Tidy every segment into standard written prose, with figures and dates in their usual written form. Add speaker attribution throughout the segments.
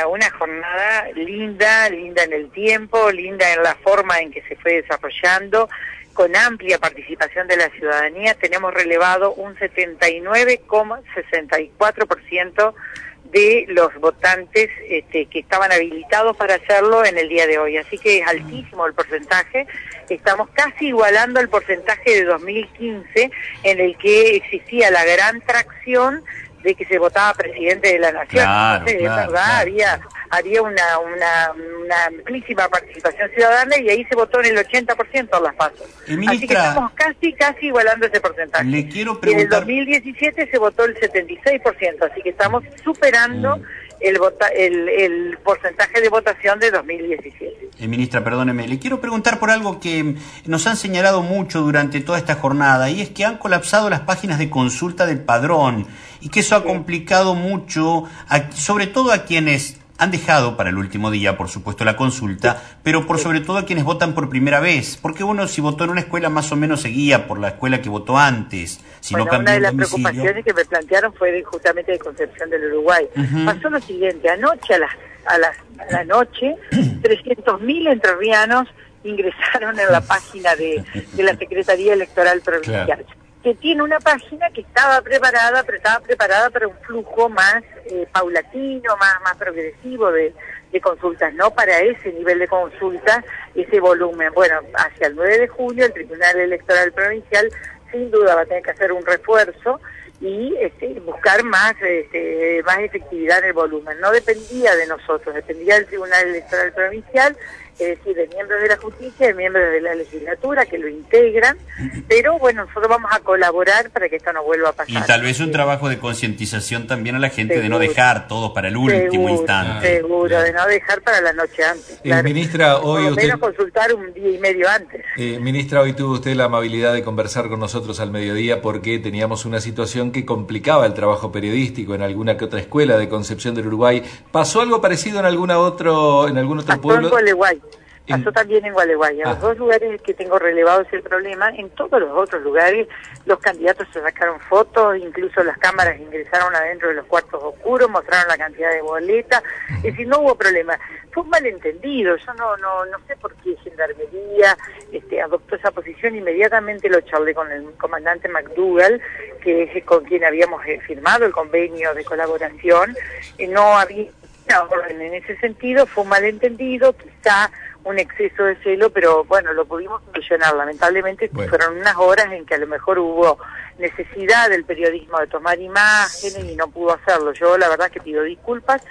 Speaker 1: una jornada linda en el tiempo, linda en la forma en que se fue desarrollando, con amplia participación de la ciudadanía. Tenemos relevado un 79,64% de los votantes que estaban habilitados para hacerlo en el día de hoy. Así que es altísimo el porcentaje. Estamos casi igualando el porcentaje de 2015, en el que existía la gran tracción de que se votaba presidente de la nación.
Speaker 2: Claro,
Speaker 1: Entonces, es verdad, había una amplísima participación ciudadana, y ahí se votó en el 80% a las PASO. Así que estamos casi igualando ese porcentaje.
Speaker 2: Le quiero
Speaker 1: Y en el
Speaker 2: preguntar...
Speaker 1: 2017 se votó el 76%, así que estamos superando el porcentaje de votación de 2017.
Speaker 2: Ministra, perdóneme, le quiero preguntar por algo que nos han señalado mucho durante toda esta jornada, y es que han colapsado las páginas de consulta del padrón, y que eso ha complicado mucho, sobre todo a quienes han dejado para el último día, por supuesto, la consulta, pero sobre todo a quienes votan por primera vez, porque uno, si votó en una escuela, más o menos seguía por la escuela que votó antes. Si no cambió
Speaker 1: una de
Speaker 2: el
Speaker 1: las
Speaker 2: domicilio...
Speaker 1: preocupaciones que me plantearon fue justamente de Concepción del Uruguay. Pasó lo siguiente: anoche a la noche, 300.000 entrerrianos ingresaron en la página de la Secretaría Electoral Provincial.
Speaker 2: Claro.
Speaker 1: Que tiene una página que estaba preparada para un flujo más paulatino, más progresivo de consultas, no para ese nivel de consultas, ese volumen. Bueno, hacia el 9 de junio el Tribunal Electoral Provincial sin duda va a tener que hacer un refuerzo y buscar más efectividad en el volumen. No dependía de nosotros, dependía del Tribunal Electoral Provincial, es decir, de miembros de la justicia, de miembros de la legislatura que lo integran, pero bueno, nosotros vamos a colaborar para que esto no vuelva a pasar.
Speaker 2: Y tal vez un trabajo de concientización también a la gente, de no dejar todo para el último instante.
Speaker 1: Seguro, de no dejar para la noche antes. Claro.
Speaker 3: Ministra, hoy
Speaker 1: por lo menos consultar un día y medio antes.
Speaker 3: Ministra, hoy tuvo usted la amabilidad de conversar con nosotros al mediodía, porque teníamos una situación que complicaba el trabajo periodístico en alguna que otra escuela de Concepción del Uruguay. ¿Pasó algo parecido en algún otro pueblo?
Speaker 1: En Gualeguay. Pasó también en Gualeguay. En los dos lugares que tengo relevados el problema, en todos los otros lugares los candidatos se sacaron fotos, incluso las cámaras ingresaron adentro de los cuartos oscuros, mostraron la cantidad de boletas, es decir, no hubo problema. Fue un malentendido. Yo no sé por qué Gendarmería adoptó esa posición. Inmediatamente lo charlé con el comandante McDougall, que es con quien habíamos firmado el convenio de colaboración. No había orden en ese sentido, fue un malentendido, quizá un exceso de celo, pero bueno, lo pudimos solucionar. Lamentablemente fueron unas horas en que a lo mejor hubo necesidad del periodismo de tomar imágenes y no pudo hacerlo. Yo la verdad que pido disculpas.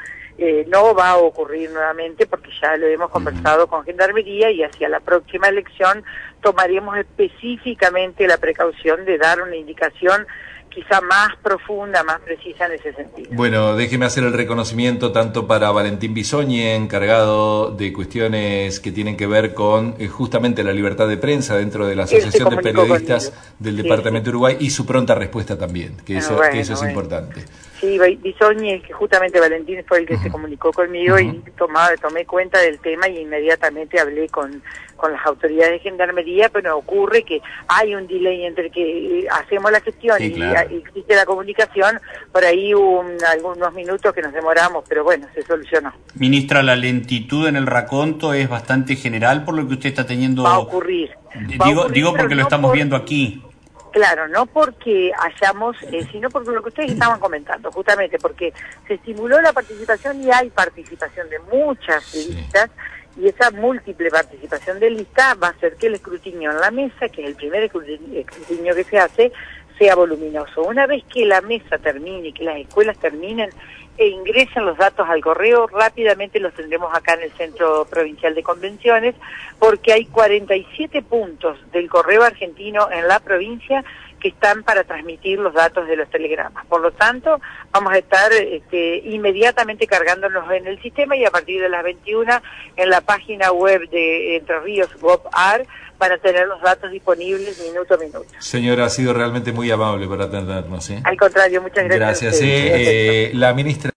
Speaker 1: No va a ocurrir nuevamente, porque ya lo hemos conversado con Gendarmería, y hacia la próxima elección tomaremos específicamente la precaución de dar una indicación quizá más profunda, más precisa en ese sentido.
Speaker 3: Bueno, déjeme hacer el reconocimiento tanto para Valentín Bisoñi, encargado de cuestiones que tienen que ver con justamente la libertad de prensa dentro de la Asociación de Periodistas del Departamento de Uruguay, y su pronta respuesta también, que eso es importante.
Speaker 1: Sí, Bisoñi, que justamente Valentín fue el que se comunicó conmigo y tomé cuenta del tema, y inmediatamente hablé con las autoridades de Gendarmería, pero ocurre que hay un delay entre que hacemos la gestión y existe la comunicación. Por ahí hubo algunos minutos que nos demoramos, pero bueno, se solucionó.
Speaker 2: Ministra, la lentitud en el raconto es bastante general por lo que usted está teniendo...
Speaker 1: Va a ocurrir.
Speaker 2: Digo porque lo estamos viendo aquí.
Speaker 1: Claro, no porque hayamos, sino porque lo que ustedes estaban comentando, justamente porque se estimuló la participación y hay participación de muchas listas, y esa múltiple participación de listas va a hacer que el escrutinio en la mesa, que es el primer escrutinio que se hace, sea voluminoso. Una vez que la mesa termine y que las escuelas terminen e ingresen los datos al correo, rápidamente los tendremos acá en el Centro Provincial de Convenciones, porque hay 47 puntos del correo argentino en la provincia que están para transmitir los datos de los telegramas. Por lo tanto, vamos a estar inmediatamente cargándonos en el sistema, y a partir de las 21 en la página web de Entre Ríos Gov.ar para tener los datos disponibles minuto a minuto.
Speaker 3: Señora, ha sido realmente muy amable para atendernos.
Speaker 1: Al contrario, muchas gracias.
Speaker 3: Gracias. La ministra